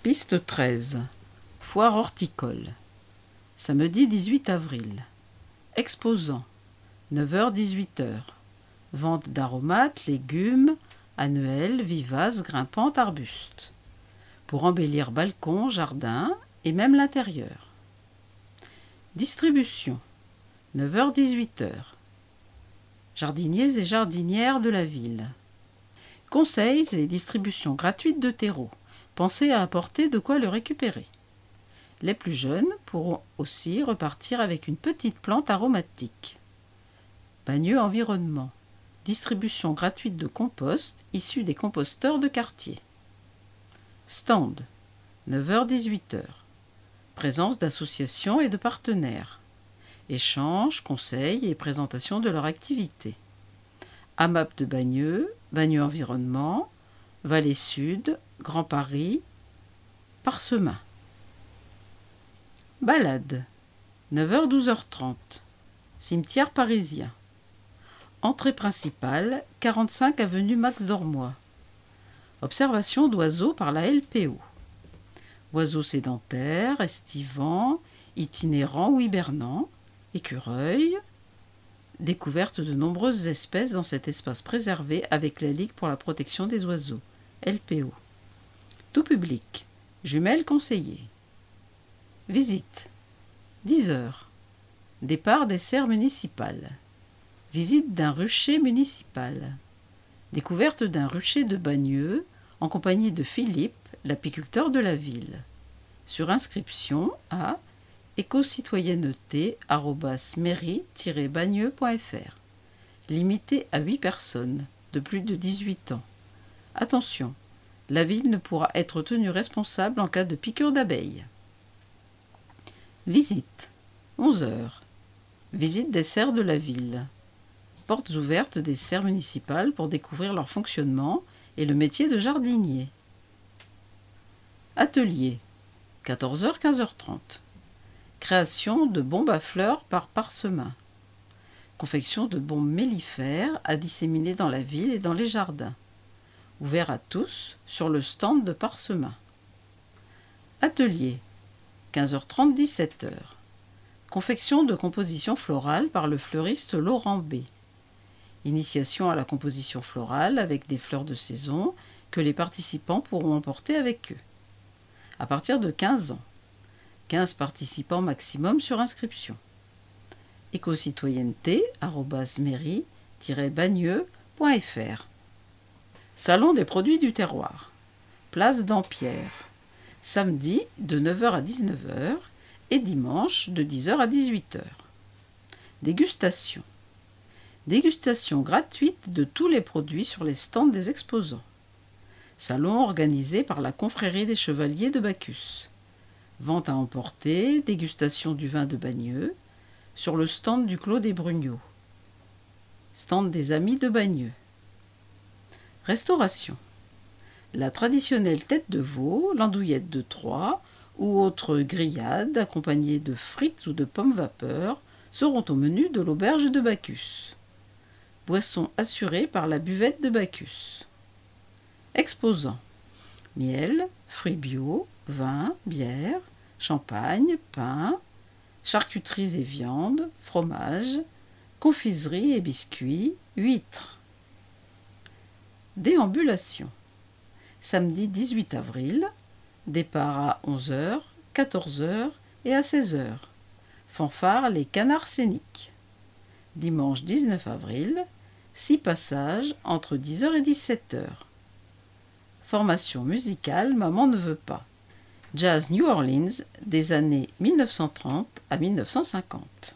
Piste 13. Foire horticole. Samedi 18 avril. Exposants. 9h-18h. Vente d'aromates, légumes, annuels, vivaces, grimpantes, arbustes. Pour embellir balcon, jardin et même l'intérieur. Distribution. 9h-18h. Jardiniers et jardinières de la ville. Conseils et distribution gratuite de terreau. Pensez à apporter de quoi le récupérer. Les plus jeunes pourront aussi repartir avec une petite plante aromatique. Bagneux environnement. Distribution gratuite de compost issu des composteurs de quartier. Stand. 9h-18h. Présence d'associations et de partenaires. Échanges, conseils et présentation de leur activité. AMAP de Bagneux, Bagneux Environnement, Vallée Sud, Grand Paris, Parsemin. Balade. 9h-12h30. Cimetière parisien. Entrée principale, 45 avenue Max Dormois. Observation d'oiseaux par la LPO. Oiseaux sédentaires, estivants, itinérants ou hibernants, écureuils. Découverte de nombreuses espèces dans cet espace préservé avec la Ligue pour la protection des oiseaux, LPO. Tout public. Jumelles conseillées. Visite. 10h. Départ des serres municipales. Visite d'un rucher municipal. Découverte d'un rucher de Bagneux en compagnie de Philippe, l'apiculteur de la ville. Sur inscription à écocitoyenneté@mairie-bagneux.fr. Limité à 8 personnes de plus de 18 ans. Attention, la ville ne pourra être tenue responsable en cas de piqûre d'abeilles. Visite. 11h. Visite des serres de la ville. Portes ouvertes des serres municipales pour découvrir leur fonctionnement et le métier de jardinier. Atelier. 14h-15h30. Création de bombes à fleurs par Parsemin. Confection de bombes mellifères à disséminer dans la ville et dans les jardins. Ouvert à tous sur le stand de Parsemin. Atelier. 15h30-17h. Confection de composition florale par le fleuriste Laurent B. Initiation à la composition florale avec des fleurs de saison que les participants pourront emporter avec eux. À partir de 15 ans. 15 participants maximum sur inscription. écocitoyenneté@mairie-bagneux.fr. Salon des produits du terroir. Place Dampierre. Samedi de 9h à 19h et dimanche de 10h à 18h. Dégustation. Dégustation gratuite de tous les produits sur les stands des exposants. Salon organisé par la Confrérie des Chevaliers de Bacchus. Vente à emporter, dégustation du vin de Bagneux, sur le stand du Clos des Brugnots. Stand des Amis de Bagneux. Restauration. La traditionnelle tête de veau, l'andouillette de Troyes ou autres grillades accompagnées de frites ou de pommes vapeur seront au menu de l'auberge de Bacchus. Boisson assurée par la buvette de Bacchus. Exposants. Miel, fruits bio, vin, bière, champagne, pain, charcuteries et viandes, fromage, confiseries et biscuits, huîtres. Déambulation. Samedi 18 avril, départ à 11h, 14h et à 16h. Fanfare les canards scéniques. Dimanche 19 avril, 6 passages entre 10h et 17h. Formation musicale Maman ne veut pas. Jazz New Orleans des années 1930 à 1950.